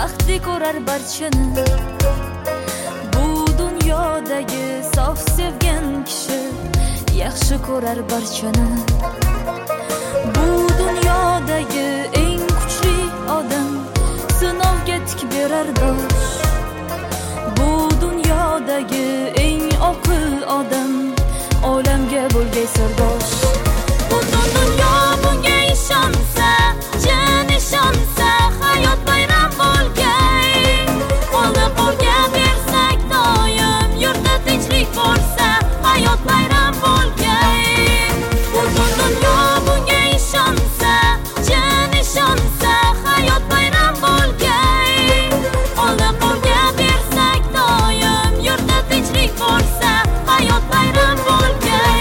baxtli ko'rar barchani. Bu dunyodagi sof sevgan kishi yaxshi ko'rar barchani. Bu dunyodagi eng kuchli odam sinovga tik berar dosh. Bu dunyodagi eng oqil odam olamga bo'lgay sirdosh. Butun dunyo bunga ishonsa, jin ishonsa, hayot bayram bo'lgay. Qo'lni qo'lga bersak doim yurtda tinchlik bo'lsa, hayot bayram bo'lgay. Butun dunyo bunga ishonsa, jin ishonsa, hayot bayram bo'lgay. Qo'lni qo'lga bersak doim yurtda tinchlik bo'lsa, hayot bayram bo'lgay.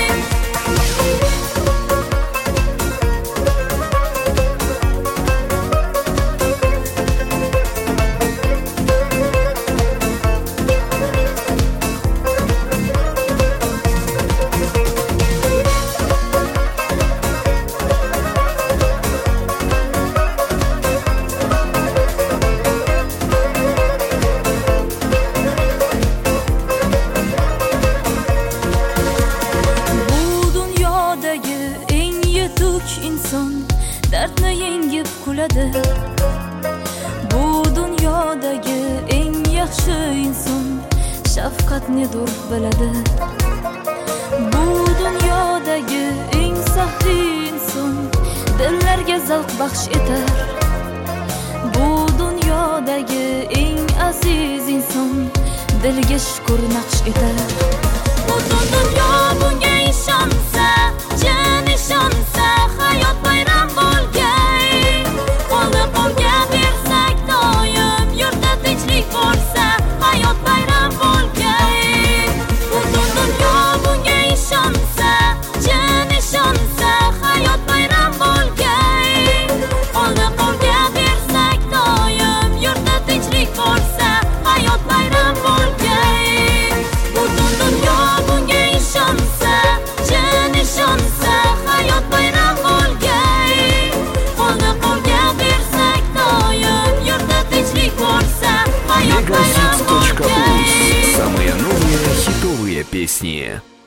Inson dardni yengib kuladi. Bu dunyodagi eng yaxshi inson shafqatnidir biladi. Bu dunyodagi eng saxi inson dillarga zavq baxsh etar. Bu dunyodagi eng aziz inson dilga shukr naqsh etar. Butun dunyo bunga ishonsa, jin ishonsa, hayot bayram bo'lgay. Qo'lni qo'lga bersak doim yurtda tinchlik bo'lsa, hayot bayram bo'lgay. Butun dunyo bunga ishonsa, jin ishonsa, hayot bayram bo'lgay. Qo'lni qo'lga bersak doim yurtda tinchlik bo'lsa, hayot bayram bo'lgay. Butun dunyo bunga ishonsa, jin ishonsa, hayot bayram bo'lgay. Qo'lni qo'lga bersak doim yurtda tinchlik bo'lsa, hayot bayram bo'lgay. Самые новые хитовые песни.